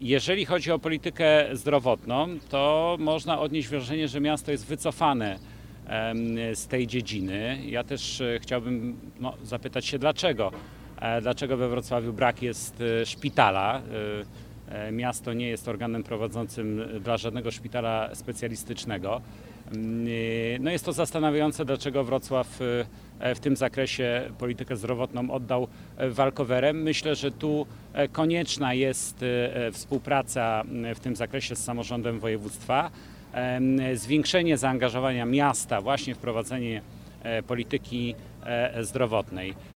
Jeżeli chodzi o politykę zdrowotną, to można odnieść wrażenie, że miasto jest wycofane z tej dziedziny. Ja też chciałbym zapytać się dlaczego. Dlaczego we Wrocławiu brak jest szpitala? Miasto nie jest organem prowadzącym dla żadnego szpitala specjalistycznego. No jest to zastanawiające, dlaczego Wrocław w tym zakresie politykę zdrowotną oddał walkowerem. Myślę, że tu konieczna jest współpraca w tym zakresie z samorządem województwa, zwiększenie zaangażowania miasta właśnie w prowadzenie polityki zdrowotnej.